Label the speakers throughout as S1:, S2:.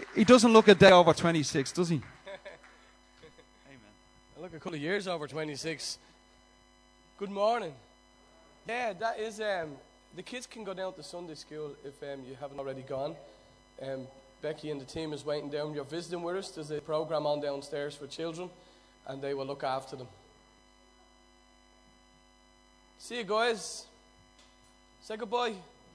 S1: He doesn't look a day over 26, does he? Amen.
S2: I look a couple of years over 26. Good morning. Yeah, that is, the kids can go down to Sunday school if you haven't already gone. Becky and the team is waiting down. You're visiting with us. There's a program on downstairs for children, and they will look after them. See you guys. Say goodbye.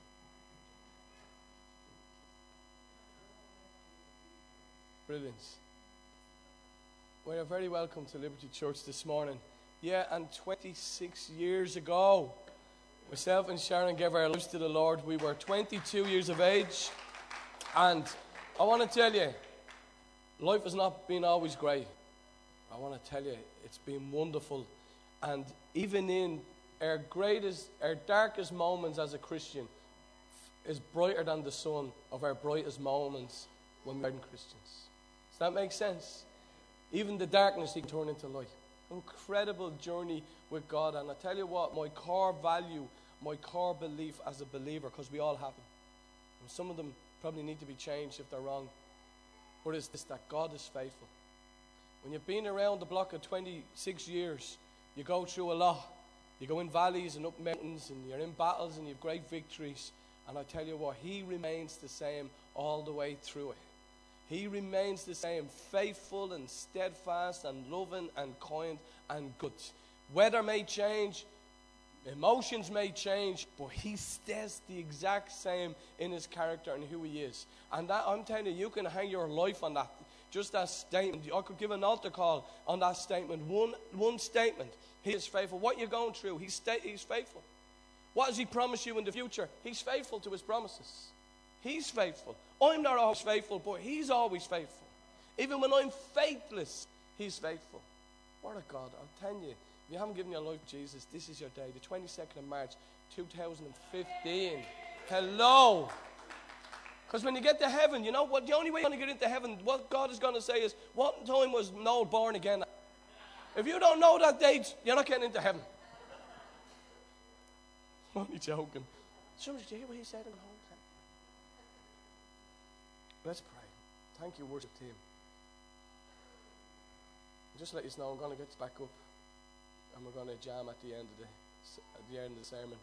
S2: Brilliant. Well, you're very welcome to Liberty Church this morning. Yeah, and 26 years ago, myself and Sharon gave our lives to the Lord. We were 22 years of age. And I want to tell you, life has not been always great. I want to tell you, it's been wonderful. And even in our darkest moments as a Christian is brighter than the sun of our brightest moments when we're Christians. Does that make sense? Even the darkness, he can turn into light. Incredible journey with God. And I tell you what, my core value, my core belief as a believer, because we all have them, and some of them probably need to be changed if they're wrong, but it's this, that God is faithful. When you've been around the block of 26 years, you go through a lot. You go in valleys and up mountains, and you're in battles, and you have great victories. And I tell you what, he remains the same all the way through it. He remains the same, faithful and steadfast and loving and kind and good. Weather may change, emotions may change, but he stays the exact same in his character and who he is. And that, I'm telling you, you can hang your life on that. Just that statement. I could give an altar call on that statement. One statement. He is faithful. What you're going through, he's faithful. What does he promise you in the future? He's faithful to his promises. He's faithful. I'm not always faithful, but he's always faithful. Even when I'm faithless, he's faithful. What a God. I'm telling you, if you haven't given your life to Jesus, this is your day. The 22nd of March, 2015. Hello. Because when you get to heaven, you know what? The only way you're going to get into heaven, what God is going to say is, what time was Noel born again? If you don't know that date, you're not getting into heaven. I'm only joking. Somebody, did you hear what he said in the home? Let's pray. Thank you, worship team. Just to let you know, I'm going to get back up, and we're going to jam at the end of the sermon.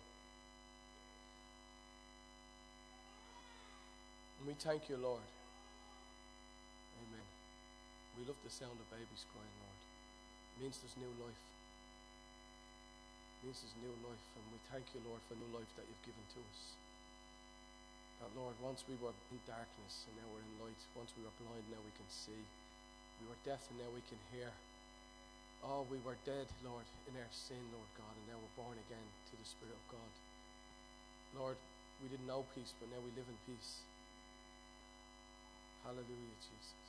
S2: And we thank you, Lord. Amen. We love the sound of babies crying, Lord. It means there's new life. It means there's new life, and we thank you, Lord, for new life that you've given to us. That, Lord, once we were in darkness and now we're in light. Once we were blind, now we can see. We were deaf and now we can hear. Oh, we were dead, Lord, in our sin, Lord God, and now we're born again to the Spirit of God. Lord, we didn't know peace, but now we live in peace. Hallelujah, Jesus.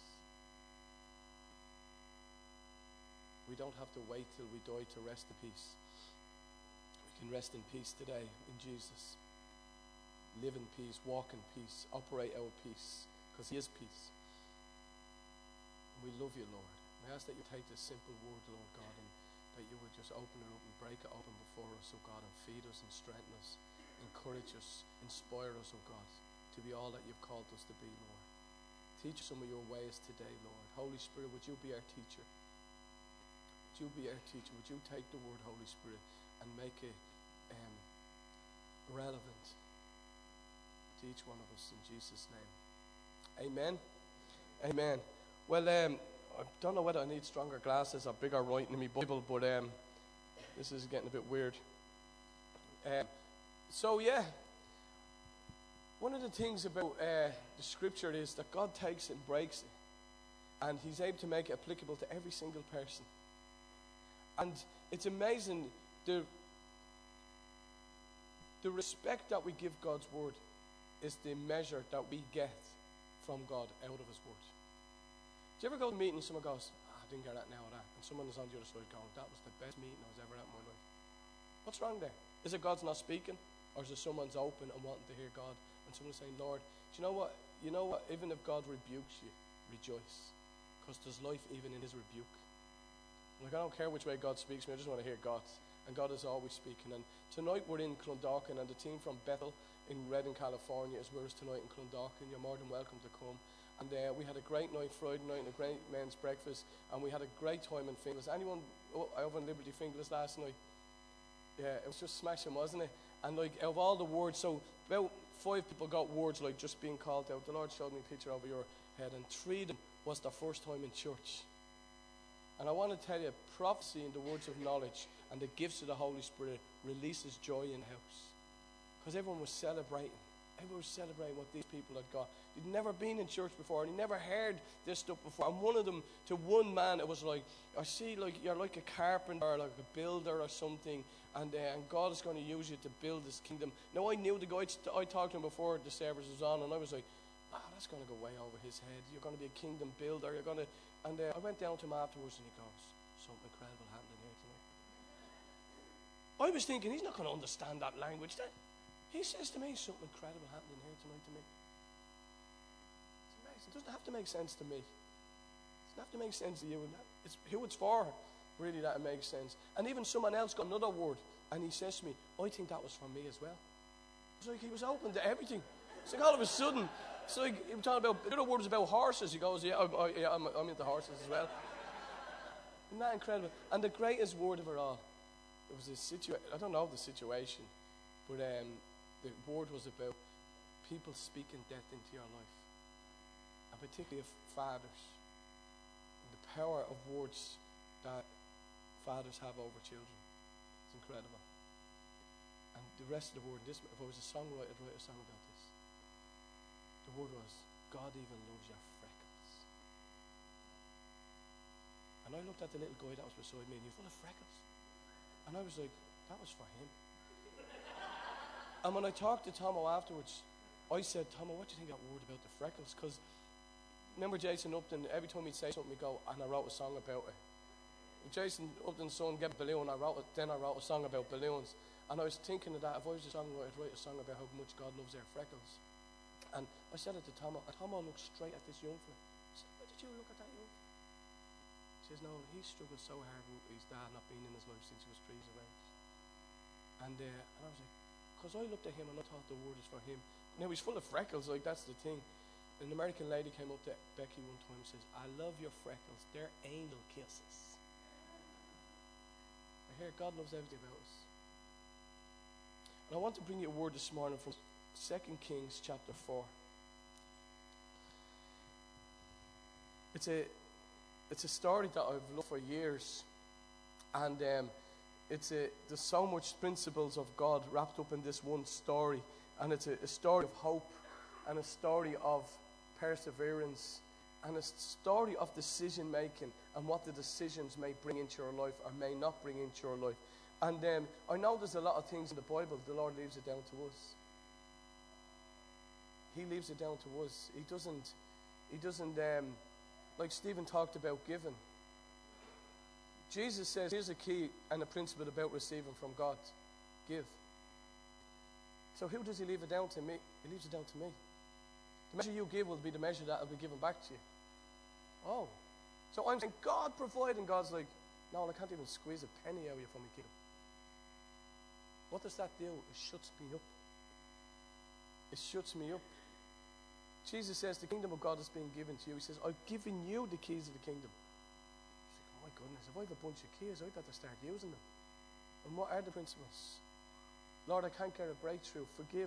S2: We don't have to wait till we die to rest in peace. We can rest in peace today in Jesus. Live in peace, walk in peace, operate out of peace, because he is peace. And we love you, Lord. I ask that you take this simple word, Lord God, and that you would just open it up and break it open before us, oh God, and feed us and strengthen us, encourage us, inspire us, oh God, to be all that you've called us to be, Lord. Teach us some of your ways today, Lord. Holy Spirit, would you be our teacher? Would you be our teacher? Would you take the word, Holy Spirit, and make it relevant to each one of us in Jesus' name. Amen. Amen. Well, I don't know whether I need stronger glasses or bigger writing in my Bible, but this is getting a bit weird. So yeah, one of the things about the scripture is that God takes it and breaks it, and he's able to make it applicable to every single person. And it's amazing the respect that we give God's word is the measure that we get from God out of his word. Do you ever go to a meeting and someone goes, I didn't get that now or that, and someone is on the other side going, that was the best meeting I was ever at in my life? What's wrong there? Is it God's not speaking, or is it someone's open and wanting to hear God, and someone's saying, Lord, do you know what? Even if God rebukes you, rejoice, because there's life even in his rebuke. Like, I don't care which way God speaks to me, I just want to hear God. And God is always speaking. And tonight we're in Clondalkin, and the team from Bethel in Redding, California is with us tonight in Clondalkin. You're more than welcome to come. And we had a great night Friday night and a great men's breakfast, and we had a great time in Finglas. Anyone over in Liberty Finglas last night? Yeah, it was just smashing, wasn't it? And like, out of all the words, so about 5 people got words like just being called out. The Lord showed me a picture over your head, and 3 of them was their first time in church. And I want to tell you, prophecy and the words of knowledge and the gifts of the Holy Spirit releases joy in the house. Because everyone was celebrating. Everyone was celebrating what these people had got. They'd never been in church before, and they never heard this stuff before. And one of them, to one man, it was like, I see, like you're like a carpenter or like a builder or something, and God is going to use you to build His kingdom. Now, I knew the guy, I talked to him before the service was on, and I was like, that's going to go way over his head. You're going to be a kingdom builder. You're going to, and I went down to him afterwards, and he goes, something incredible happening here tonight. I was thinking, he's not going to understand that language. He says to me, something incredible happening here tonight to me. It's amazing. It doesn't have to make sense to me. It doesn't have to make sense to you. And it's who it's for, really, that it makes sense. And even someone else got another word, and he says to me, I think that was for me as well. It's like he was open to everything. It's like all of a sudden, it's like he was talking about, the other word was about horses. He goes, I'm into horses as well. Isn't that incredible? And the greatest word of it all, it was a situation, I don't know the situation, but the word was about people speaking death into your life, and particularly of fathers, and the power of words that fathers have over children. It's incredible. And the rest of the word, if I was a songwriter, I'd write a song about this. The word was, God even loves your freckles. And I looked at the little guy that was beside me, and he was full of freckles. And I was like, that was for him. And when I talked to Tomo afterwards, I said, Tomo, what do you think of that word about the freckles? Because remember Jason Upton, every time he'd say something, he'd go, and I wrote a song about it. Jason Upton's son gave a balloon, then I wrote a song about balloons. And I was thinking of that, if I was a songwriter, I'd write a song about how much God loves our freckles. And I said it to Tomo, and Tomo looked straight at this young fella. I said, why did you look at that young fella? He says, no, he struggled so hard with his dad not being in his life since he was 3 years of age. And I was like, because I looked at him and I thought the word is for him. Now he's full of freckles, like that's the thing. An American lady came up to Becky one time and says, I love your freckles, they're angel kisses. I hear God loves everything about us. And I want to bring you a word this morning from 2 Kings chapter 4. It's a story that I've loved for years. And there's so much principles of God wrapped up in this one story, and it's a story of hope, and a story of perseverance, and a story of decision making, and what the decisions may bring into your life or may not bring into your life. And I know there's a lot of things in the Bible the Lord leaves it down to us. He leaves it down to us. He doesn't like Stephen talked about giving. Jesus says, here's a key and a principle about receiving from God. Give. So who does He leave it down to? Me. He leaves it down to me. The measure you give will be the measure that will be given back to you. Oh. So I'm saying, God provide, and God's like, no, I can't even squeeze a penny out of you from my kingdom. What does that do? It shuts me up. It shuts me up. Jesus says, the kingdom of God is being given to you. He says, I've given you the keys of the kingdom. My goodness, if I have a bunch of keys, I've got to start using them. And what are the principles? Lord, I can't get a breakthrough. Forgive.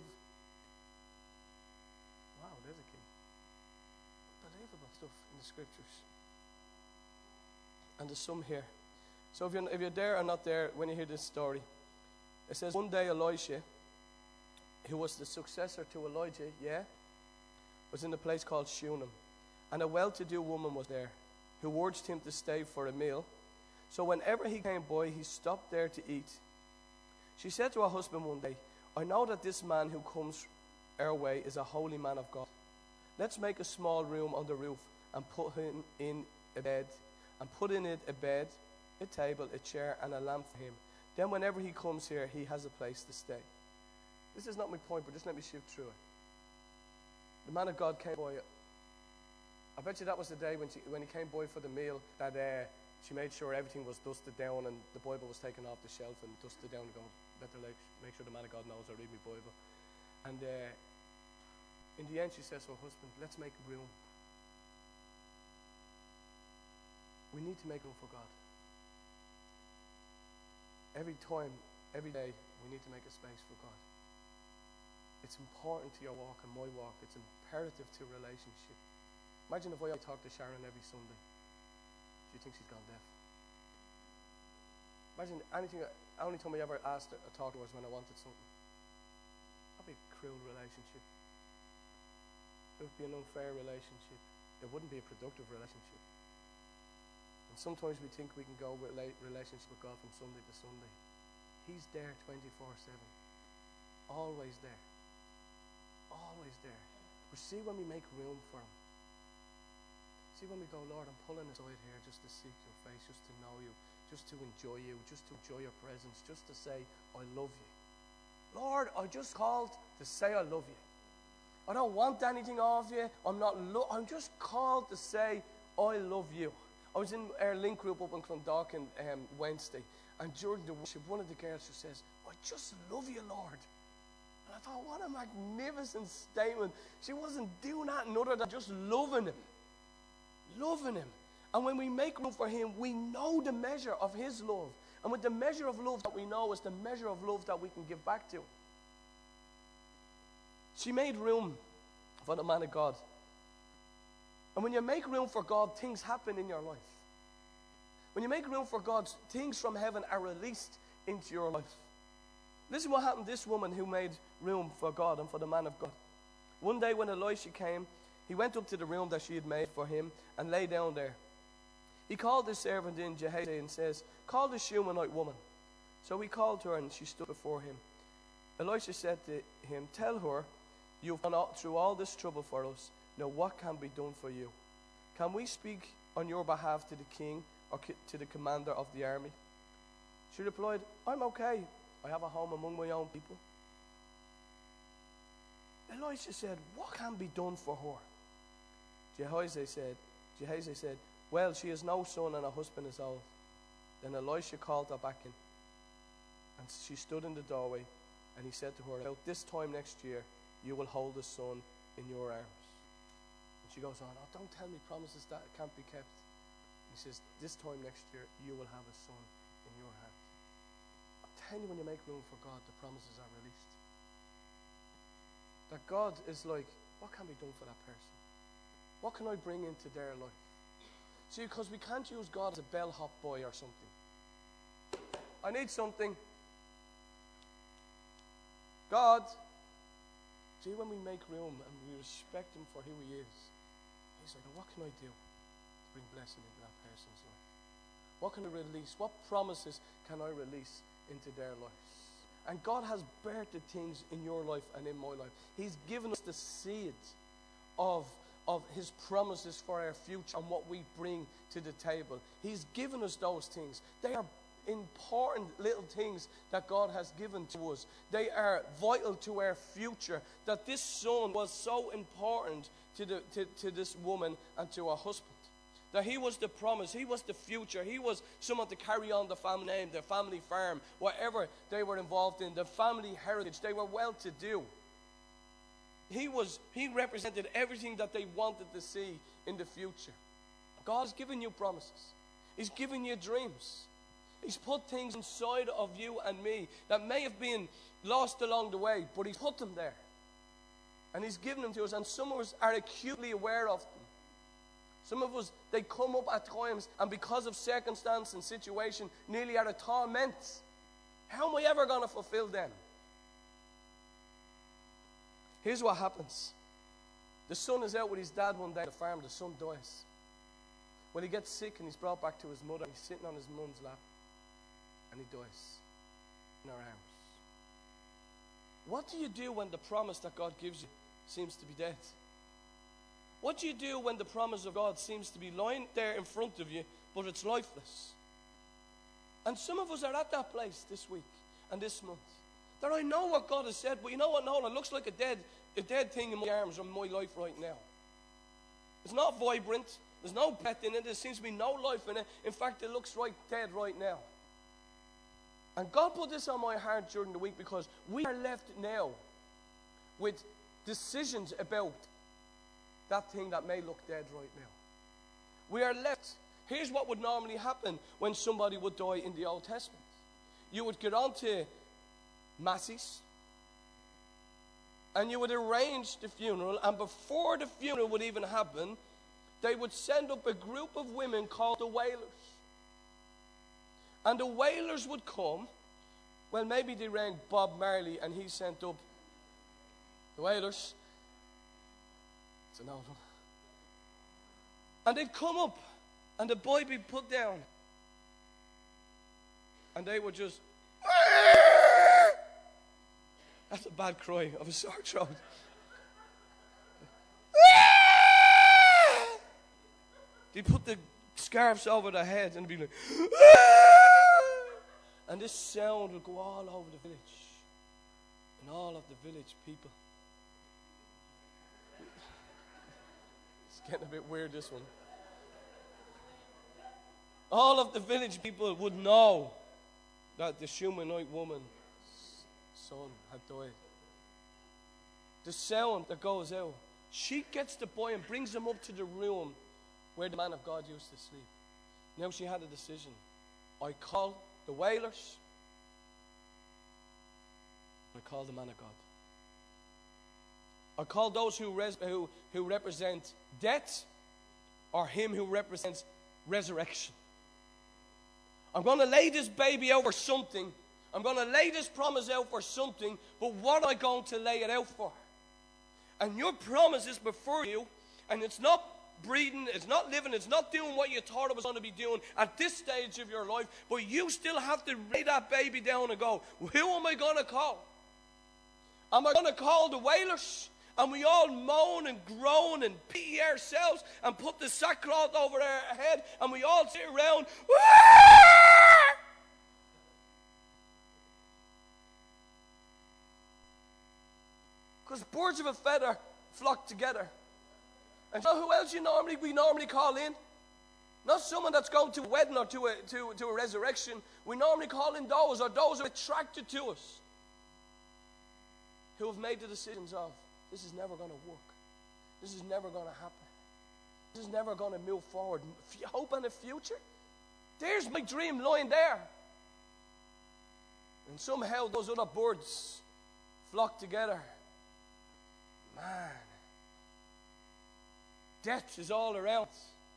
S2: Wow, there's a key. Unbelievable stuff in the scriptures. And there's some here. So if you're there or not there when you hear this story, it says, one day Elisha, who was the successor to Elijah, was in a place called Shunem. And a well-to-do woman was there, who urged him to stay for a meal. So whenever he came by, he stopped there to eat. She said to her husband one day, I know that this man who comes our way is a holy man of God. Let's make a small room on the roof and put him in a bed, and put in it a bed, a table, a chair, and a lamp for him. Then whenever he comes here, he has a place to stay. This is not my point, but just let me shift through it. The man of God came by. I bet you that was the day when he came by for the meal that she made sure everything was dusted down and the Bible was taken off the shelf and dusted down and go, better make sure the man of God knows I read my Bible. And in the end she says to her husband, let's make room. We need to make room for God. Every time, every day, we need to make a space for God. It's important to your walk and my walk. It's imperative to relationship. Imagine if I talk to Sharon every Sunday. Do you think she's gone deaf? Imagine the only time I ever asked her to talk to her was when I wanted something. That'd be a cruel relationship. It would be an unfair relationship. It wouldn't be a productive relationship. And sometimes we think we can go with relationship with God from Sunday to Sunday. He's there 24/7. Always there. Always there. But see when we make room for Him. See when we go, Lord, I'm pulling aside here just to seek your face, just to know you, just to enjoy you, just to enjoy your presence, just to say, I love you. Lord, I just called to say I love you. I don't want anything of you. I'm just called to say I love you. I was in our link group up in Clondalkin Wednesday, and during the worship, one of the girls just says, I just love you, Lord. And I thought, what a magnificent statement. She wasn't doing anything other than just loving Him. Loving Him. And when we make room for Him, we know the measure of His love. And with the measure of love that we know is the measure of love that we can give back to Him. She made room for the man of God. And when you make room for God, things happen in your life. When you make room for God, things from heaven are released into your life. Listen what happened to this woman who made room for God and for the man of God. One day when Elisha came, he went up to the room that she had made for him and lay down there. He called his servant in, Gehazi, and says, call the Shunammite woman. So he called her and she stood before him. Elisha said to him, tell her, you've gone through all this trouble for us. Now what can be done for you? Can we speak on your behalf to the king or to the commander of the army? She replied, I'm okay. I have a home among my own people. Elisha said, what can be done for her? Gehazi said, well, she has no son and her husband is old. Then Elisha called her back in. And she stood in the doorway, and he said to her, about this time next year, you will hold a son in your arms. And she goes on, oh, don't tell me promises that can't be kept. He says, this time next year, you will have a son in your hand. I'm telling you, when you make room for God, the promises are released. That God is like, what can be done for that person? What can I bring into their life? See, because we can't use God as a bellhop boy or something. I need something. God, see, when we make room and we respect Him for who He is, He's like, what can I do to bring blessing into that person's life? What can I release? What promises can I release into their lives? And God has birthed things in your life and in my life. He's given us the seed of His promises for our future and what we bring to the table. He's given us those things. They are important little things that God has given to us. They are vital to our future. That this son was so important to this woman and to her husband. That he was the promise, he was the future, he was someone to carry on the family name, the family farm, whatever they were involved in, the family heritage. They were well to do. He represented everything that they wanted to see in the future. God's given you promises. He's given you dreams. He's put things inside of you and me that may have been lost along the way, but He's put them there. And He's given them to us, and some of us are acutely aware of them. Some of us, they come up at times, and because of circumstance and situation, nearly are a torment. How am I ever going to fulfill them? Here's what happens. The son is out with his dad one day at the farm. The son dies. Well, he gets sick and he's brought back to his mother. He's sitting on his mum's lap. And he dies in her arms. What do you do when the promise that God gives you seems to be dead? What do you do when the promise of God seems to be lying there in front of you, but it's lifeless? And some of us are at that place this week and this month. That I know what God has said, but you know what, Nolan? It looks like a dead thing in my arms or in my life right now. It's not vibrant. There's no breath in it. There seems to be no life in it. In fact, it looks right dead right now. And God put this on my heart during the week because we are left now with decisions about that thing that may look dead right now. We are left Here's what would normally happen when somebody would die in the Old Testament. You would get on to masses, and you would arrange the funeral, and before the funeral would even happen, they would send up a group of women called the wailers. And the wailers would come. Well, maybe they rang Bob Marley and he sent up the wailers. It's an old one. And they'd come up and the boy be put down. And they would just... That's a bad cry of a sore throat. They put the scarves over their heads and be like... And this sound would go all over the village. And all of the village people. It's getting a bit weird, this one. All of the village people would know that the Shumanite woman's son had died. The sound that goes out. She gets the boy and brings him up to the room where the man of God used to sleep. Now she had a decision. I call the wailers. I call the man of God. I call those who represent death, or him who represents resurrection. I'm going to lay this baby out for something. I'm going to lay this promise out for something, but what am I going to lay it out for? And your promise is before you, and it's not breathing, it's not living, it's not doing what you thought it was going to be doing at this stage of your life, but you still have to lay that baby down and go, who am I going to call? Am I going to call the wailers? And we all moan and groan and pity ourselves and put the sackcloth over our head and we all sit around. Because birds of a feather flock together. And you know who else we normally call in? Not someone that's going to a wedding or to a resurrection. We normally call in those who are attracted to us, who have made the decisions of, this is never going to work. This is never going to happen. This is never going to move forward. Hope in the future? There's my dream lying there. And somehow those other birds flock together. Man. Death is all around.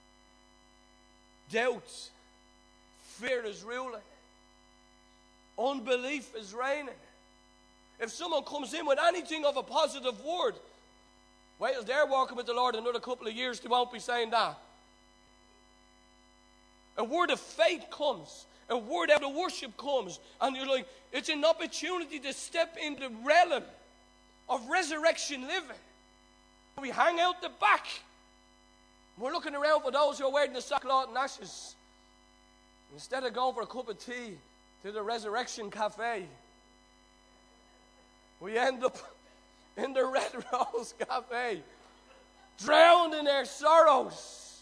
S2: Doubt. Fear is ruling. Unbelief is reigning. If someone comes in with anything of a positive word, well, they're walking with the Lord another couple of years, they won't be saying that. A word of faith comes. A word out of worship comes. And you're like, it's an opportunity to step into the realm of resurrection living. We hang out the back. We're looking around for those who are wearing the sackcloth and ashes. Instead of going for a cup of tea to the Resurrection Cafe, we end up in the Red Rose Cafe, drowned in their sorrows.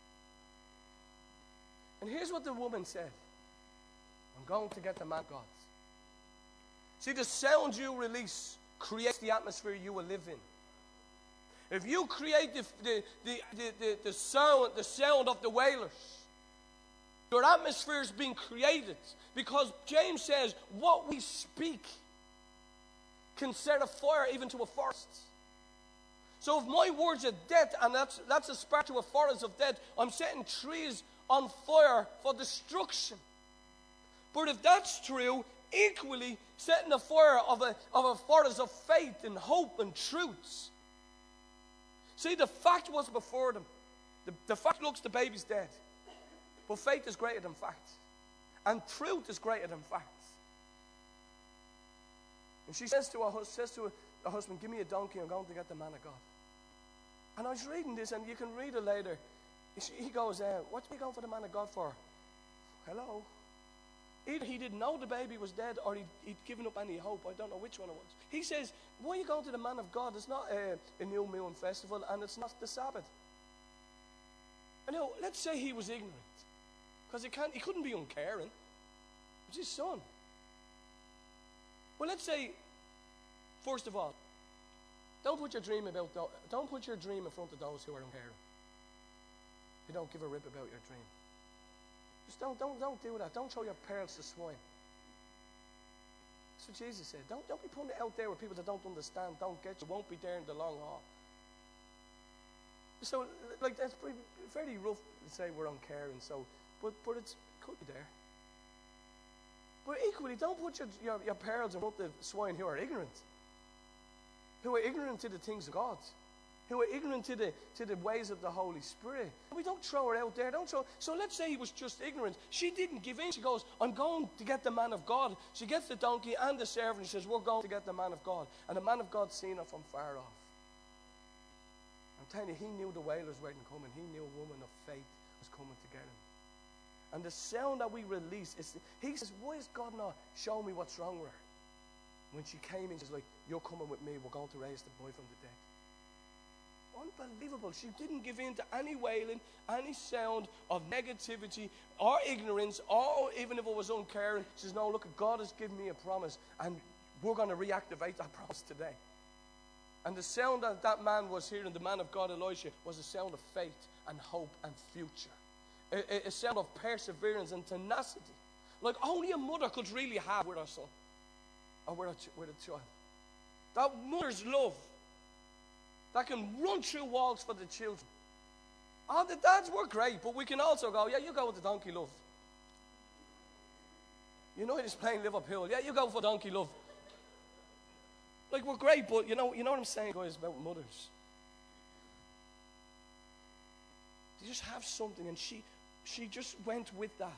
S2: And here's what the woman said. I'm going to get the man of God. See, the sound you release creates the atmosphere you will live in. If you create the sound of the wailers, your atmosphere is being created. Because James says, what we speak can set a fire even to a forest. So if my words are death, and that's a spark to a forest of death, I'm setting trees on fire for destruction. But if that's true, equally setting a fire of a forest of faith and hope and truths. See, the fact was before them. The fact looks the baby's dead. But faith is greater than fact. And truth is greater than facts. And she says to her husband, give me a donkey, I'm going to get the man of God. And I was reading this, and you can read it later. He goes, what are you going for the man of God for? Hello? Either he didn't know the baby was dead, or he'd given up any hope. I don't know which one it was. He says, why are you going to the man of God? It's not a new moon festival, and it's not the Sabbath. And now, let's say he was ignorant. Because he couldn't be uncaring. It was his son. Well, let's say, first of all, don't put your dream in front of those who are uncaring. They don't give a rip about your dream. Just don't do that. Don't throw your pearls to swine. That's what Jesus said. Don't be putting it out there with people that don't understand, don't get you, won't be there in the long haul. So, like, that's very rough to say we're uncaring, so, but it could be there. But equally, don't put your pearls in front of swine who are ignorant to the things of God, who are ignorant to the ways of the Holy Spirit. We don't throw her out there. So let's say he was just ignorant. She didn't give in. She goes, I'm going to get the man of God. She gets the donkey and the servant. She says, we're going to get the man of God. And the man of God seen her from far off. I'm telling you, he knew the whalers weren't coming. He knew a woman of faith was coming to get him. And the sound that we release is, he says, why is God not showing me what's wrong with her? When she came in, she's like, you're coming with me. We're going to raise the boy from the dead. Unbelievable. She didn't give in to any wailing, any sound of negativity or ignorance, or even if it was uncaring. She says, no, look, God has given me a promise, and we're going to reactivate that promise today. And the sound that man was hearing, the man of God, Elisha, was a sound of faith and hope and future. A sound of perseverance and tenacity. Like only a mother could really have with her son. Or with a child. That mother's love that can run through walls for the children. Oh, the dads were great, but we can also go, yeah, you go with the donkey love. You know he's playing live uphill. Yeah, you go for donkey love. Like, we're great, but you know what I'm saying, guys, about mothers. They just have something, and she just went with that.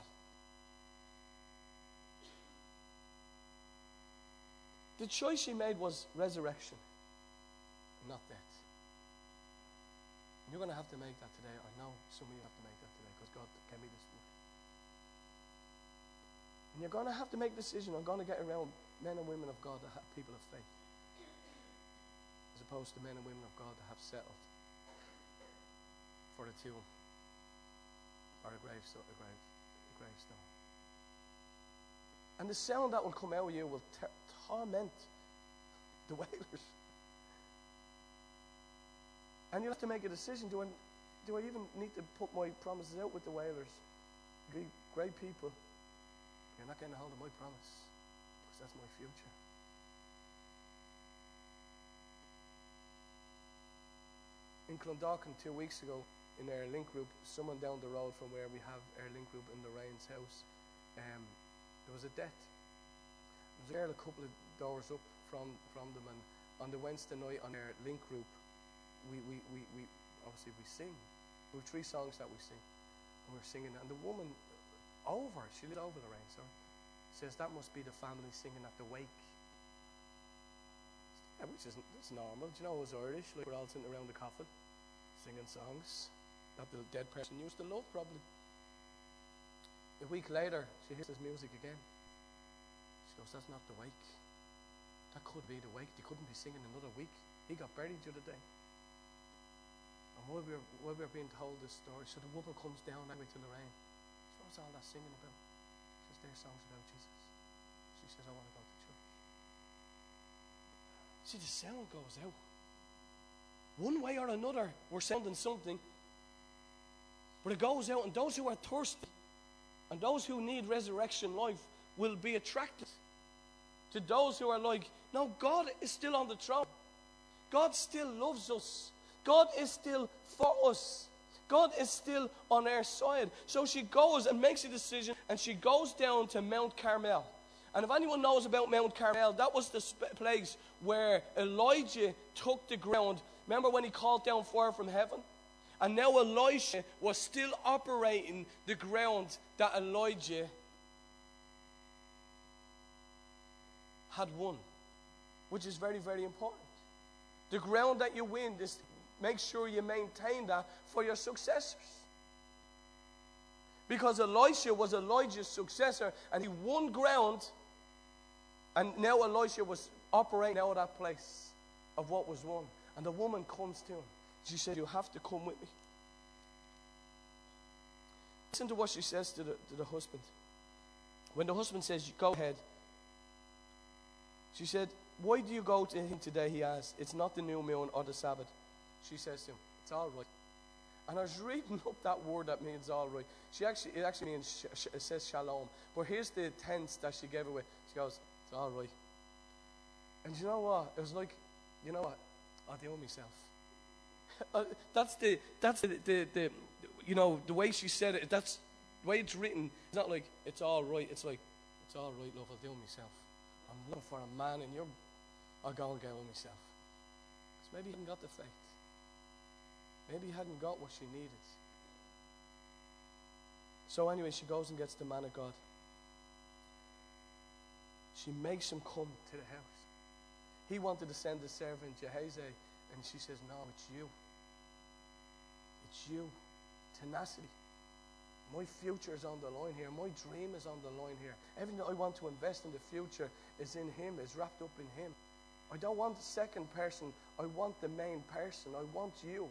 S2: The choice she made was resurrection, not death. And you're going to have to make that today. I know some of you have to make that today because God gave me this word. And you're going to have to make a decision. I'm going to get around men and women of God that have people of faith, as opposed to men and women of God that have settled for a tomb or a gravestone. And the sound that will come out of you will torment the whalers. And you'll have to make a decision. Do I even need to put my promises out with the whalers? Great people. You're not getting a hold of my promise, because that's my future. In Clondalkin 2 weeks ago, in our link group, someone down the road from where we have our link group in the Rains house, there was a death. I was there a couple of doors up from them, and on the Wednesday night on our link group, we obviously we sing. There were 3 songs that we sing, and we're singing, and the woman she lived over the Rain, says that must be the family singing at the wake. Yeah, which isn't, it's normal. Do you know, it was Irish, like we're all sitting around the coffin, singing songs that the dead person used to love, probably. A week later, she hears this music again. She goes, that's not the wake. That could be the wake. They couldn't be singing another week. He got buried the other day. And while we're being told this story, so the woman comes down anyway to Lorraine. So what's all that singing about? She says, their songs about Jesus. She says, I want to go to church. See, the sound goes out. One way or another, we're sounding something. But it goes out, and those who are thirsty and those who need resurrection life will be attracted to those who are like, no, God is still on the throne. God still loves us. God is still for us. God is still on our side. So she goes and makes a decision, and she goes down to Mount Carmel. And if anyone knows about Mount Carmel, that was the place where Elijah took the ground. Remember when he called down fire from heaven? And now Elisha was still operating the ground that Elijah had won, which is very, very important. The ground that you win, make sure you maintain that for your successors. Because Elisha was Elijah's successor, and he won ground, and now Elisha was operating out of that place of what was won. And the woman comes to him. She said, you have to come with me. Listen to what she says to the husband. When the husband says, go ahead, she said, why do you go to him today, he asked. It's not the new moon or the Sabbath. She says to him, it's all right. And I was reading up that word that means all right. It actually means, it says shalom. But here's the tense that she gave away. She goes, it's all right. And you know what? It was like, you know what? I'll deal with myself. That's the you know, the way she said it, that's the way it's written. It's not like, it's all right. It's like, it's all right, love, I'll deal with myself. I'm looking for a man and I'll go and get with myself. Because maybe he hadn't got the faith. Maybe he hadn't got what she needed. So anyway, she goes and gets the man of God. She makes him come to the house. He wanted to send the servant Gehazi, and she says, no, it's you. It's you. Tenacity. My future is on the line here. My dream is on the line here. Everything that I want to invest in the future is in him, is wrapped up in him. I don't want the second person. I want the main person. I want you.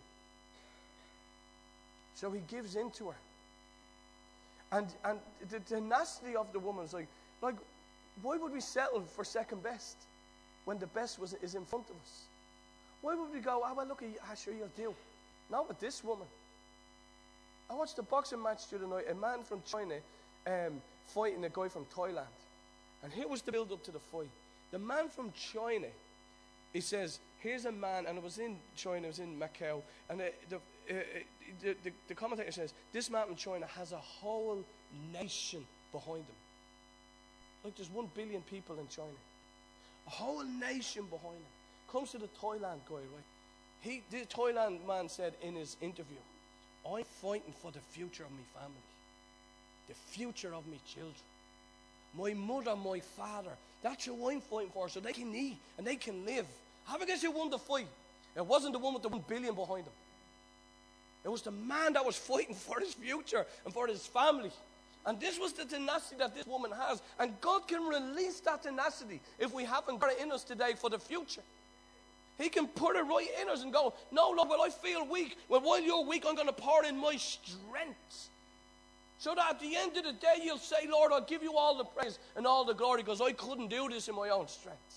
S2: So he gives in to her. And the tenacity of the woman is like, why would we settle for second best when the best is in front of us? Why would we go, well, look, sure you'll do. Not with this woman. I watched a boxing match the other night, a man from China fighting a guy from Thailand. And here was the build-up to the fight. The man from China, he says, here's a man, and it was in China, it was in Macau, and the commentator says, this man from China has a whole nation behind him. Like there's 1 billion people in China. A whole nation behind him. Comes to the Thailand guy, right? The Thailand man said in his interview, I'm fighting for the future of my family. The future of my children. My mother, my father. That's who I'm fighting for, so they can eat and they can live. Have a guess who won the fight? It wasn't the one with the 1 billion behind him. It was the man that was fighting for his future and for his family. And this was the tenacity that this woman has. And God can release that tenacity if we haven't got it in us today for the future. He can put it right in us and go, no, Lord, well, I feel weak. Well, while you're weak, I'm going to pour in my strength. So that at the end of the day, you'll say, Lord, I'll give you all the praise and all the glory because I couldn't do this in my own strength.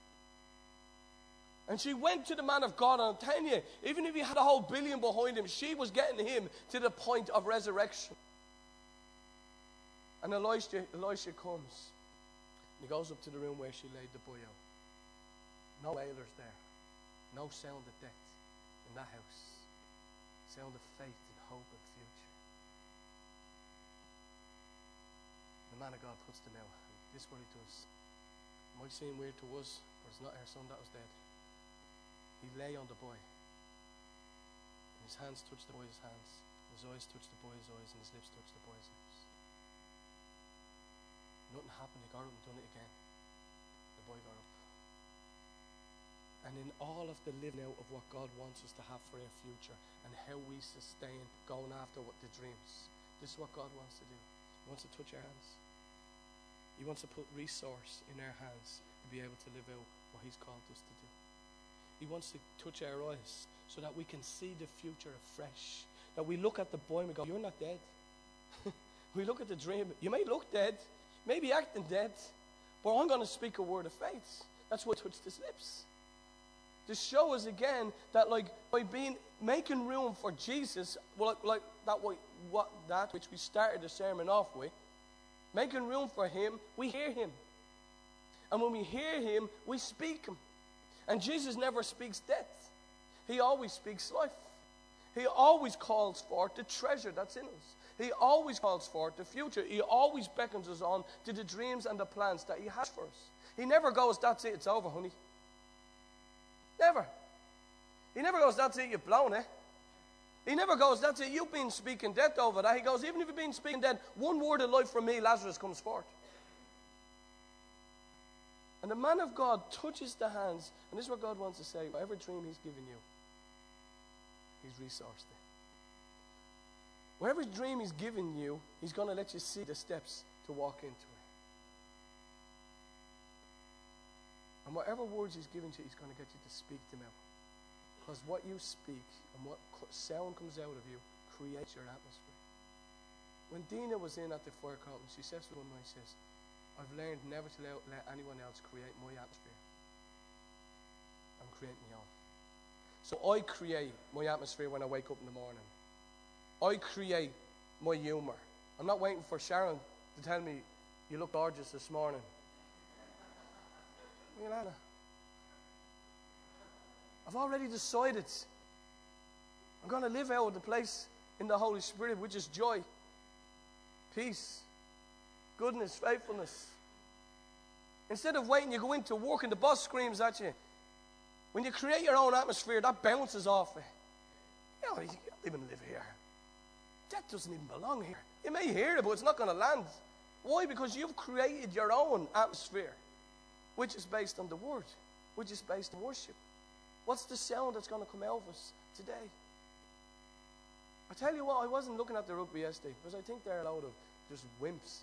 S2: And she went to the man of God, and I'm telling you, even if he had a whole billion behind him, she was getting him to the point of resurrection. And Elisha comes. And he goes up to the room where she laid the boy out. No wailers there. No sound of death in that house. Sound of faith and hope and future. The man of God puts them out. This is what he does. It might seem weird to us, but it's not our son that was dead. He lay on the boy. And his hands touched the boy's hands. His eyes touched the boy's eyes, and his lips touched the boy's lips. Nothing happened. He got up and done it again. The boy got up. And in all of the living out of what God wants us to have for our future and how we sustain going after the dreams, this is what God wants to do. He wants to touch our hands. He wants to put resource in our hands to be able to live out what he's called us to do. He wants to touch our eyes so that we can see the future afresh. That we look at the boy and we go, you're not dead. We look at the dream. You may look dead, maybe acting dead, but I'm going to speak a word of faith. That's what touched his lips. To show us again that, like, by making room for Jesus, like that which we started the sermon off with, making room for him, we hear him. And when we hear him, we speak him. And Jesus never speaks death. He always speaks life. He always calls forth the treasure that's in us. He always calls forth the future. He always beckons us on to the dreams and the plans that he has for us. He never goes, that's it, it's over, honey. Never. He never goes, that's it, you've blown it. He never goes, that's it, you've been speaking death over that. He goes, even if you've been speaking death, one word of life from me, Lazarus, comes forth. And the man of God touches the hands, and this is what God wants to say, whatever dream he's given you, he's resourced it. Whatever dream he's given you, he's going to let you see the steps to walk into it. And whatever words he's given to you, he's going to get you to speak them out. Because what you speak and what sound comes out of you creates your atmosphere. When Dina was in at the fire curtain, she says to one night, she says, I've learned never to let anyone else create my atmosphere. I'm creating my own. So I create my atmosphere when I wake up in the morning. I create my humor. I'm not waiting for Sharon to tell me, you look gorgeous this morning. I've already decided I'm going to live out of the place in the Holy Spirit, which is joy, peace, goodness, faithfulness. Instead of waiting, you go into work and the boss screams at you. When you create your own atmosphere, that bounces off it. You don't even live here. That doesn't even belong here. You may hear it, but it's not going to land. Why? Because you've created your own atmosphere, which is based on the Word, which is based on worship. What's the sound that's going to come out of us today? I tell you what, I wasn't looking at the rugby yesterday because I think they're a load of just wimps.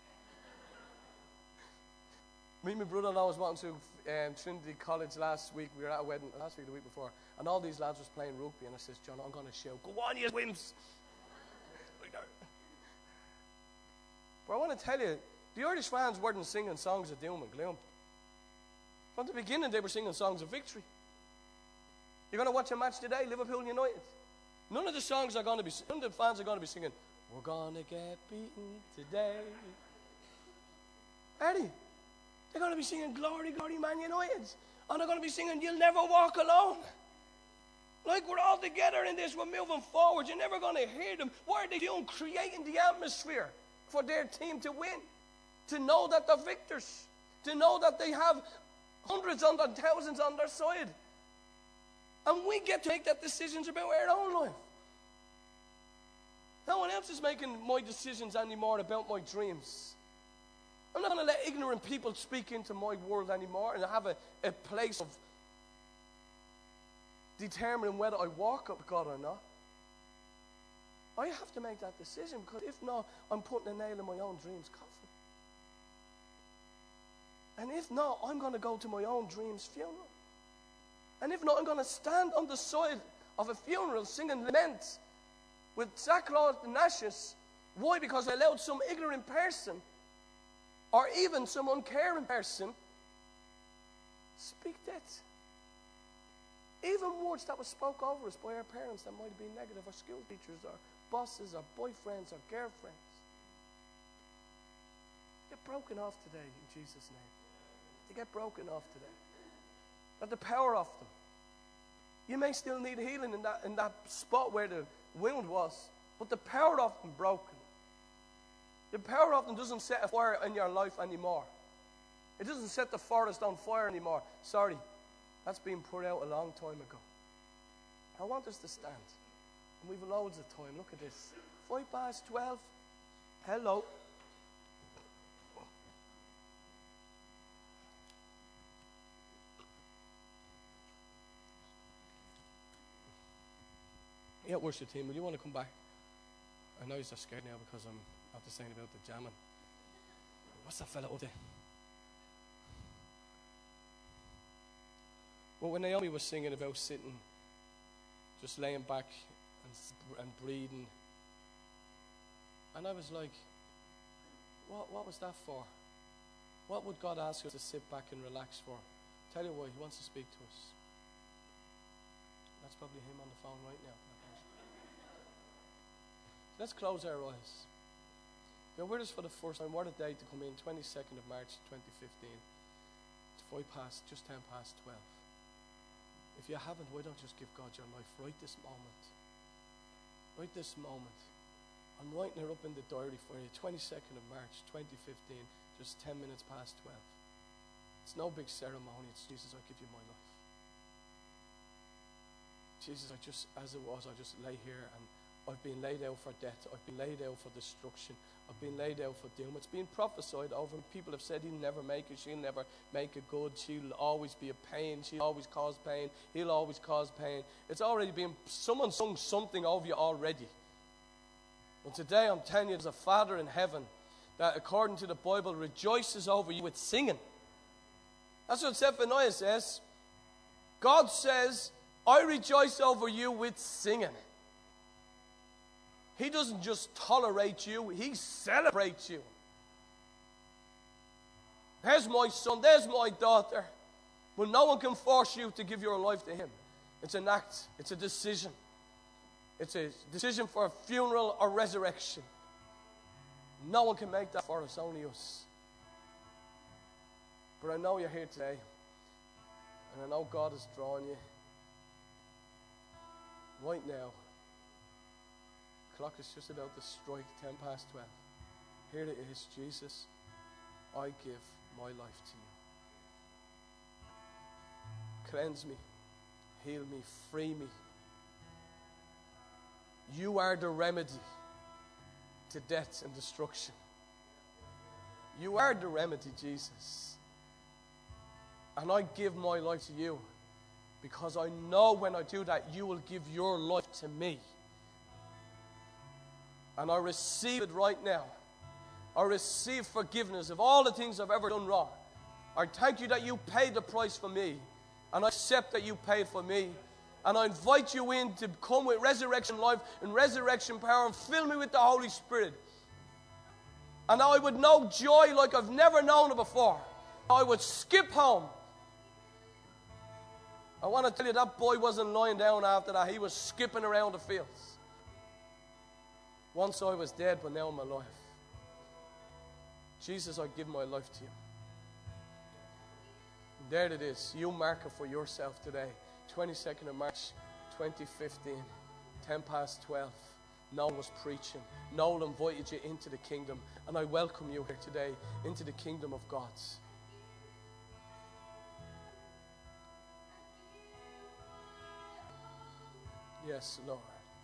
S2: Me and my brother-in-law was wanting to Trinity College last week. We were at a wedding last week, the week before, and all these lads was playing rugby, and I says, John, I'm going to shout, go on, you wimps. But I want to tell you, the Irish fans weren't singing songs of doom and gloom. From the beginning, they were singing songs of victory. You're going to watch a match today, Liverpool United. None of the fans are going to be singing, we're going to get beaten today. Eddie, they're going to be singing, glory, glory, Man United. And they're going to be singing, you'll never walk alone. Like, we're all together in this, we're moving forward. You're never going to hear them. What are they doing? Creating the atmosphere for their team to win. To know that they're victors. To know that they have hundreds and thousands on their side. And we get to make that decisions about our own life. No one else is making my decisions anymore about my dreams. I'm not going to let ignorant people speak into my world anymore and have a place of determining whether I walk up with God or not. I have to make that decision, because if not, I'm putting a nail in my own dream's coffin. And if not, I'm going to go to my own dream's funeral. And if not, I'm going to stand on the side of a funeral singing lament with sackcloth and ashes. Why? Because I allowed some ignorant person or even some uncaring person speak death. Even words that were spoke over us by our parents that might have been negative, or school teachers, or bosses, or boyfriends, or girlfriends. Get broken off today in Jesus' name. They get broken off today. But the power of them. You may still need healing in that spot where the wound was, but the power of them broken. The power of them doesn't set a fire in your life anymore. It doesn't set the forest on fire anymore. Sorry, that's been put out a long time ago. I want us to stand. And we've loads of time. Look at this. 12:05. Hello. Yeah, worship team, will you want to come back? I know you're so scared now because I'm after saying about the jamming. What's that fella up there? Well, when Naomi was singing about sitting, just laying back and breathing, and I was like, what was that for? What would God ask us to sit back and relax for? Tell you why, He wants to speak to us. That's probably Him on the phone right now. Let's close our eyes. You're with us for the first time. What a day to come in, 22nd of March 2015. It's just 10 past 12. If you haven't, why don't you just give God your life right this moment? Right this moment. I'm writing her up in the diary for you. 22nd of March 2015, just 10 minutes past 12. It's no big ceremony. It's Jesus, I give you my life. Jesus, I just lay here, and I've been laid out for death. I've been laid out for destruction. I've been laid out for doom. It's been prophesied over me. People have said he'll never make it. She'll never make it good. She'll always be a pain. She'll always cause pain. He'll always cause pain. It's already been, someone sung something over you already. But today I'm telling you, there's a Father in heaven that, according to the Bible, rejoices over you with singing. That's what Zephaniah says. God says, I rejoice over you with singing. He doesn't just tolerate you, He celebrates you. There's my son, there's my daughter. But no one can force you to give your life to Him. It's an act, it's a decision. It's a decision for a funeral or resurrection. No one can make that for us, only us. But I know you're here today. And I know God is drawing you. Right now. The clock is just about to strike 12:10. Here it is, Jesus. I give my life to you. Cleanse me. Heal me. Free me. You are the remedy to death and destruction. You are the remedy, Jesus. And I give my life to you because I know when I do that, you will give your life to me. And I receive it right now. I receive forgiveness of all the things I've ever done wrong. I thank you that you paid the price for me. And I accept that you paid for me. And I invite you in to come with resurrection life and resurrection power and fill me with the Holy Spirit. And I would know joy like I've never known it before. I would skip home. I want to tell you, that boy wasn't lying down after that. He was skipping around the fields. Once I was dead, but now I'm alive. Jesus, I give my life to you. And there it is. You mark it for yourself today. 22nd of March, 2015, 12:10. Noel was preaching. Noel invited you into the kingdom. And I welcome you here today into the kingdom of God. Yes, Lord.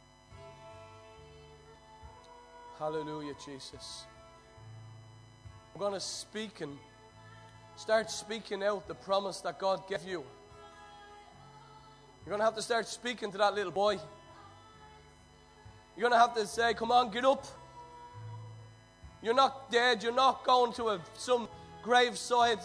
S2: Hallelujah, Jesus. We're going to speak and start speaking out the promise that God gave you. You're going to have to start speaking to that little boy. You're going to have to say, come on, get up. You're not dead. You're not going to some graveside.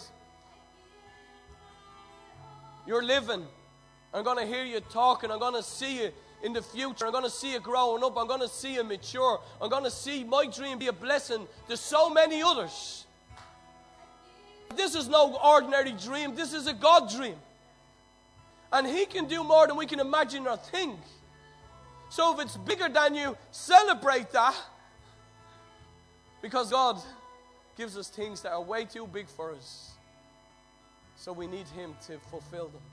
S2: You're living. I'm going to hear you talking. I'm going to see you in the future. I'm going to see you growing up. I'm going to see you mature. I'm going to see my dream be a blessing to so many others. This is no ordinary dream. This is a God dream. And He can do more than we can imagine or think. So if it's bigger than you, celebrate that. Because God gives us things that are way too big for us. So we need Him to fulfill them.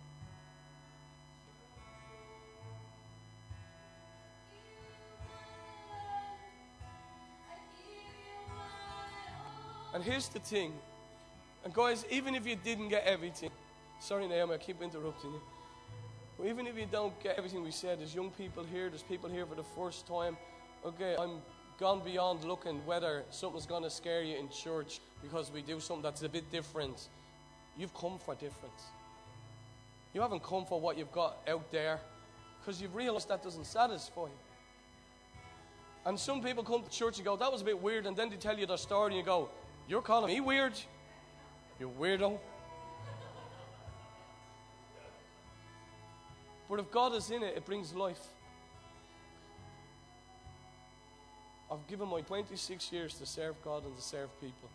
S2: And here's the thing. And guys, even if you didn't get everything, sorry Naomi, I keep interrupting you. But even if you don't get everything we said, there's young people here, there's people here for the first time. Okay, I'm gone beyond looking whether something's going to scare you in church because we do something that's a bit different. You've come for different. You haven't come for what you've got out there because you've realized that doesn't satisfy you. And some people come to church and go, that was a bit weird, and then they tell you their story and you go, you're calling me weird? You weirdo. But if God is in it, it brings life. I've given my 26 years to serve God and to serve people.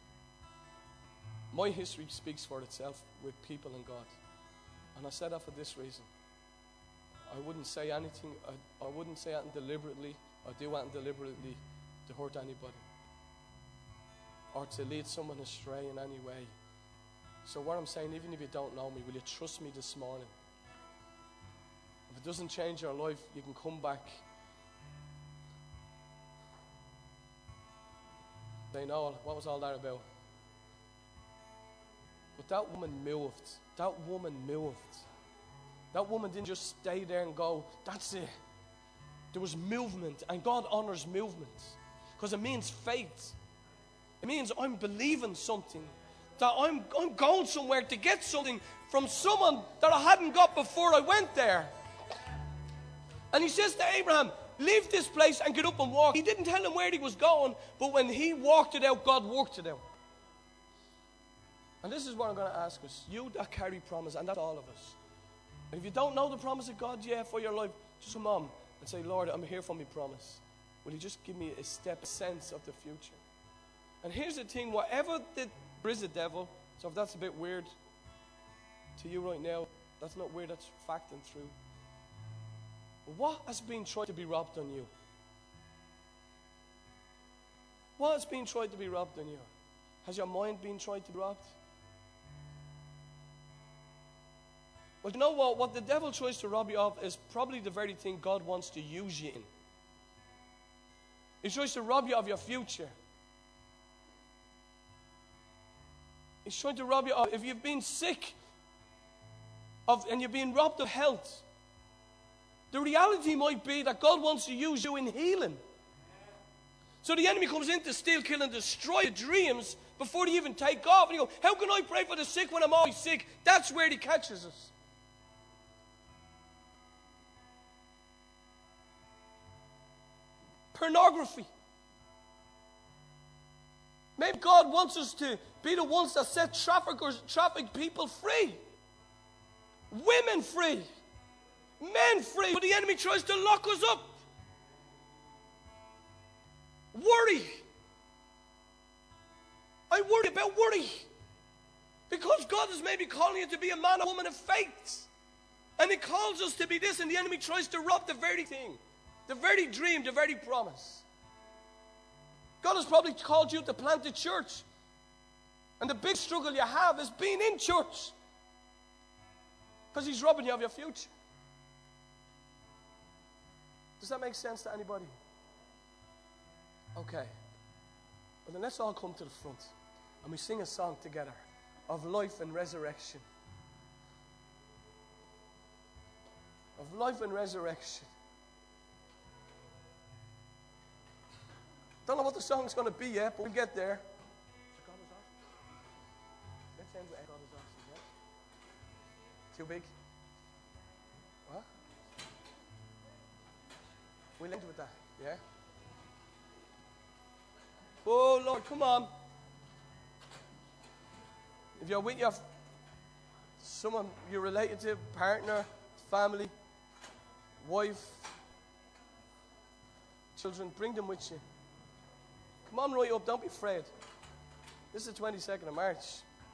S2: My history speaks for itself with people and God. And I said that for this reason. I wouldn't say anything, I wouldn't say anything deliberately, or do anything deliberately to hurt anybody. Or to lead someone astray in any way. So what I'm saying, even if you don't know me, will you trust me this morning? If it doesn't change your life, you can come back. They know what was all that about. But that woman moved. That woman moved. That woman didn't just stay there and go, that's it. There was movement, and God honors movement. Because it means faith. It means I'm believing something. That I'm going somewhere to get something from someone that I hadn't got before I went there. And he says to Abraham, leave this place and get up and walk. He didn't tell him where he was going, but when he walked it out, God worked it out. And this is what I'm going to ask us. You that carry promise, and that's all of us. And if you don't know the promise of God yet for your life, just come on and say, Lord, I'm here for my promise. Will you just give me a sense of the future? And here's the thing, whatever there is a devil, so if that's a bit weird to you right now, that's not weird, that's fact and true. What has been trying to be robbed on you? What has been tried to be robbed on you? Has your mind been tried to be robbed? Well, you know what? What the devil tries to rob you of is probably the very thing God wants to use you in. He tries to rob you of your future. He's trying to rob you of, if you've been sick and you've been robbed of health, the reality might be that God wants to use you in healing. So the enemy comes in to steal, kill, and destroy the dreams before they even take off. And you go, how can I pray for the sick when I'm always sick? That's where he catches us. Pornography. Maybe God wants us to be the ones that set traffic people free. Women free. Men free. But the enemy tries to lock us up. Worry. I worry about worry. Because God is maybe calling you to be a man or woman of faith. And he calls us to be this, and the enemy tries to rob the very thing. The very dream, the very promise. God has probably called you to plant a church. And the big struggle you have is being in church. Because he's robbing you of your future. Does that make sense to anybody? Okay. Well, then let's all come to the front. And we sing a song together of life and resurrection. Of life and resurrection. Don't know what the song's going to be yet, but we'll get there. Let's end with God is awesome, yeah? Too big? What? We'll end with that, yeah? Oh, Lord, come on. If you're with your someone you're related to, partner, family, wife, children, bring them with you. Come on, right up. Don't be afraid. This is the 22nd of March.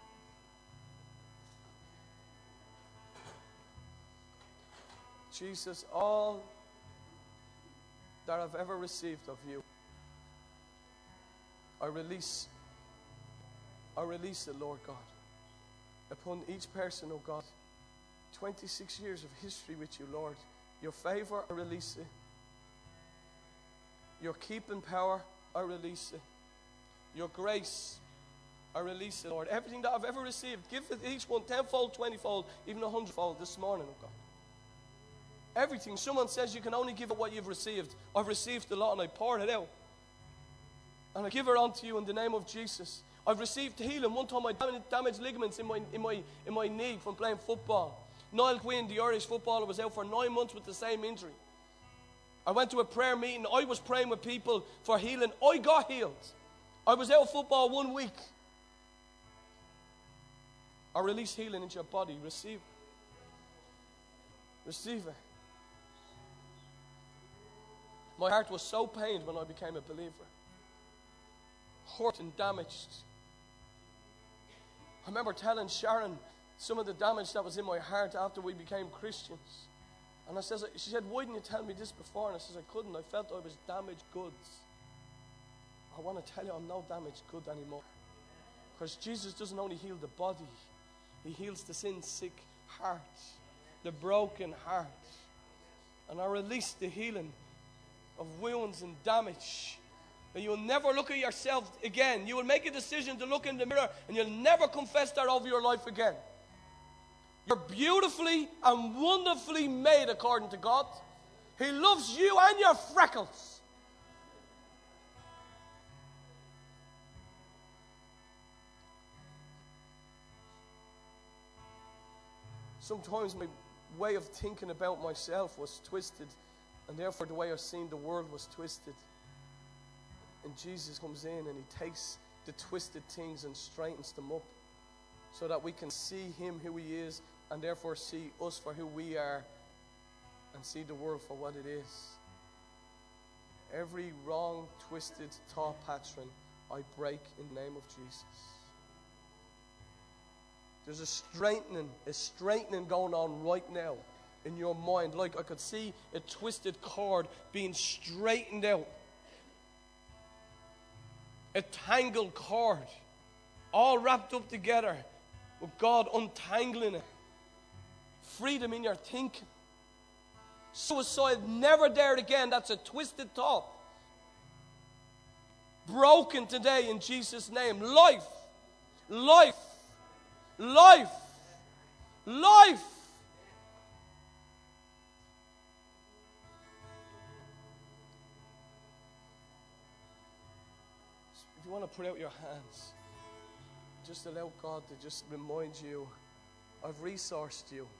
S2: Jesus, all that I've ever received of you, I release it, Lord God, upon each person, oh God. 26 years of history with you, Lord. Your favor, I release it. Your keeping power, I release it. Your grace, I release it, Lord. Everything that I've ever received, give it each one tenfold, 20-fold, even 100-fold this morning, oh God. Everything. Someone says you can only give it what you've received. I've received a lot and I poured it out. And I give it unto you in the name of Jesus. I've received healing. One time I damaged ligaments in my knee from playing football. Niall Quinn, the Irish footballer, was out for 9 months with the same injury. I went to a prayer meeting. I was praying with people for healing. I got healed. I was out of football 1 week. I release healing into your body. Receive it. Receive it. My heart was so pained when I became a believer. Hurt and damaged. I remember telling Sharon some of the damage that was in my heart after we became Christians. And she said, why didn't you tell me this before? And I said, I couldn't. I felt I was damaged goods. I want to tell you I'm no damaged good anymore. Because Jesus doesn't only heal the body. He heals the sin-sick heart. The broken heart. And I release the healing of wounds and damage. And you'll never look at yourself again. You will make a decision to look in the mirror and you'll never confess that over your life again. You're beautifully and wonderfully made according to God. He loves you and your freckles. Sometimes my way of thinking about myself was twisted, and therefore the way I've seen the world was twisted. And Jesus comes in and he takes the twisted things and straightens them up so that we can see him who he is and therefore see us for who we are and see the world for what it is. Every wrong, twisted thought pattern I break in the name of Jesus. There's a straightening going on right now in your mind. Like I could see a twisted cord being straightened out. A tangled cord, all wrapped up together, with God untangling it. Freedom in your thinking. Suicide never there again. That's a twisted thought. Broken today in Jesus' name. Life. Life. Life. Life. If you want to put out your hands, just allow God to just remind you, I've resourced you.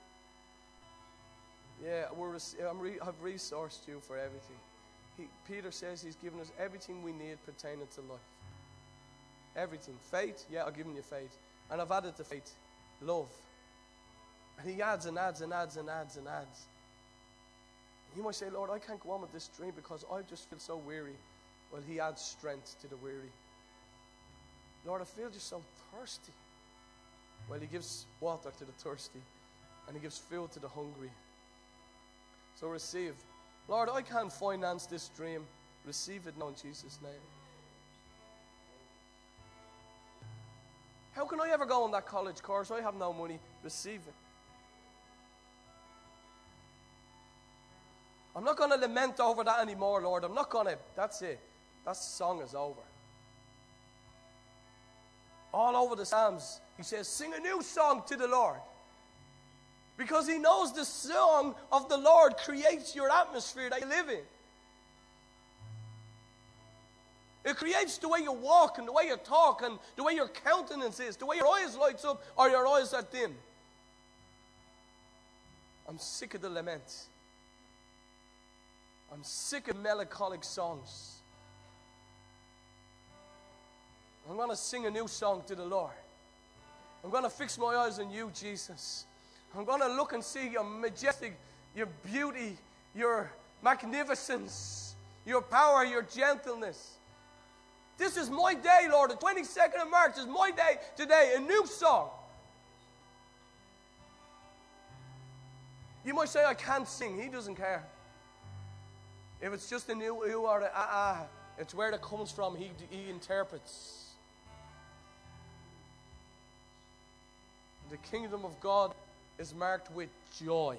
S2: Yeah, I've resourced you for everything. Peter says he's given us everything we need pertaining to life. Everything. Faith, yeah, I've given you faith. And I've added to faith love. And he adds and adds and adds and adds and adds. You might say, Lord, I can't go on with this dream because I just feel so weary. Well, he adds strength to the weary. Lord, I feel just so thirsty. Well, he gives water to the thirsty. And he gives food to the hungry. So receive. Lord, I can't finance this dream. Receive it now in Jesus' name. How can I ever go on that college course? I have no money. Receive it. I'm not going to lament over that anymore, Lord. I'm not going to. That's it. That song is over. All over the Psalms, he says, sing a new song to the Lord. Because he knows the song of the Lord creates your atmosphere that you live in. It creates the way you walk and the way you talk and the way your countenance is, the way your eyes lights up or your eyes are dim. I'm sick of the lament. I'm sick of melancholic songs. I'm going to sing a new song to the Lord. I'm going to fix my eyes on you, Jesus. I'm going to look and see your majestic, your beauty, your magnificence, your power, your gentleness. This is my day, Lord. The 22nd of March is my day today. A new song. You might say, I can't sing. He doesn't care. If it's just a new ooh or a it's where it comes from. He interprets. The kingdom of God is marked with joy.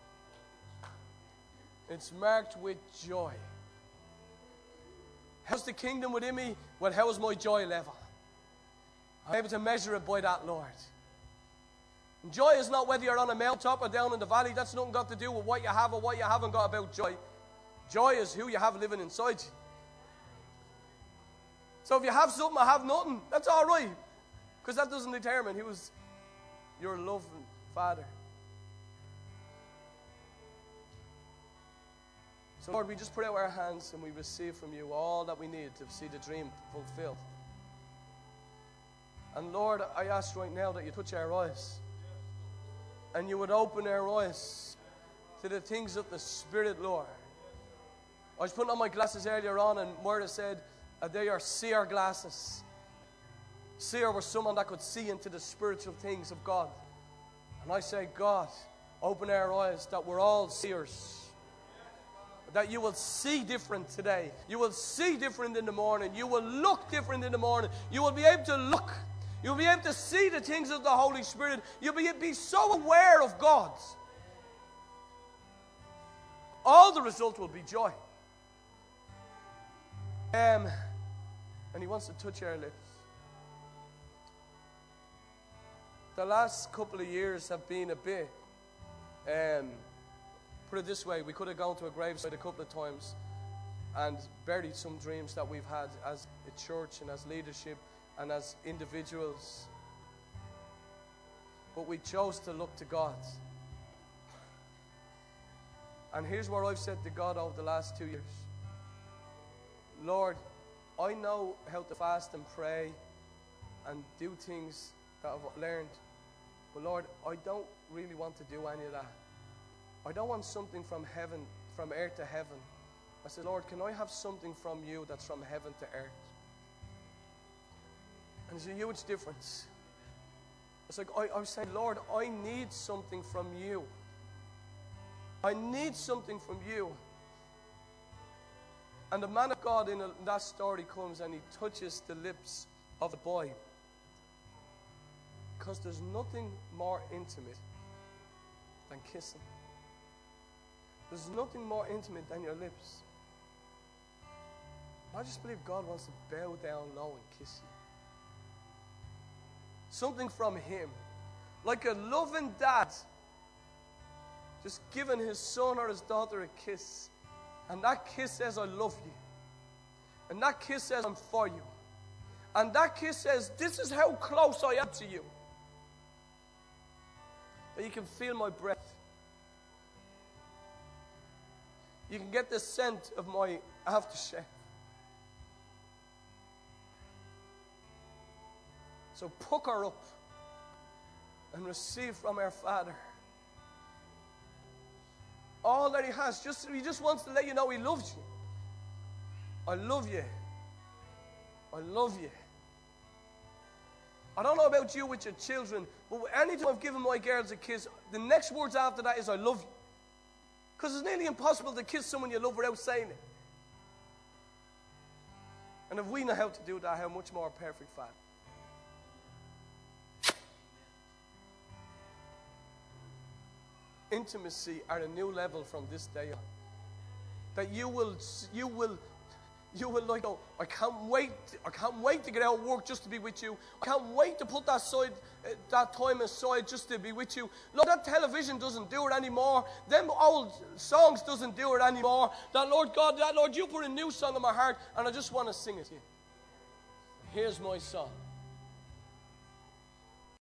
S2: It's marked with joy. How's the kingdom within me? Well, how is my joy level? I'm able to measure it by that, Lord. And joy is not whether you're on a mountaintop or down in the valley. That's nothing got to do with what you have or what you haven't got about joy. Joy is who you have living inside you. So if you have something or have nothing, that's all right. Because that doesn't determine who's your loving Father. So Lord, we just put out our hands and we receive from you all that we need to see the dream fulfilled. And Lord, I ask right now that you touch our eyes. And you would open our eyes to the things of the Spirit, Lord. I was putting on my glasses earlier on, and Murda said they are seer glasses. Seer was someone that could see into the spiritual things of God. And I say, God, open our eyes that we're all seers. That you will see different today. You will see different in the morning. You will look different in the morning. You will be able to look. You'll be able to see the things of the Holy Spirit. You'll be so aware of God. All the result will be joy. And he wants to touch our lips. The last couple of years have been a bit, put it this way, we could have gone to a gravesite a couple of times and buried some dreams that we've had as a church and as leadership and as individuals. But we chose to look to God. And here's what I've said to God over the last 2 years. Lord, I know how to fast and pray and do things that I've learned. But Lord, I don't really want to do any of that. I don't want something from heaven, from earth to heaven. I said, Lord, can I have something from you that's from heaven to earth? And there's a huge difference. It's like I was saying, Lord, I need something from you. I need something from you. And the man of God in that story comes and he touches the lips of the boy. Because there's nothing more intimate than kissing. There's nothing more intimate than your lips. I just believe God wants to bow down low and kiss you. Something from Him. Like a loving dad just giving his son or his daughter a kiss. And that kiss says, I love you. And that kiss says, I'm for you. And that kiss says, this is how close I am to you. That you can feel my breath. You can get the scent of my aftershave. So pucker up and receive from our Father all that He has. He just wants to let you know He loves you. I love you. I love you. I don't know about you with your children, but anytime I've given my girls a kiss, the next words after that is I love you. Because it's nearly impossible to kiss someone you love without saying it. And if we know how to do that, how much more a perfect Father. Intimacy at a new level from this day on. That you will like, oh, I can't wait to get out of work just to be with you. I can't wait to put that time aside just to be with you. Lord, that television doesn't do it anymore. Them old songs doesn't do it anymore. That Lord God, you put a new song in my heart and I just want to sing it to you. Here's my song.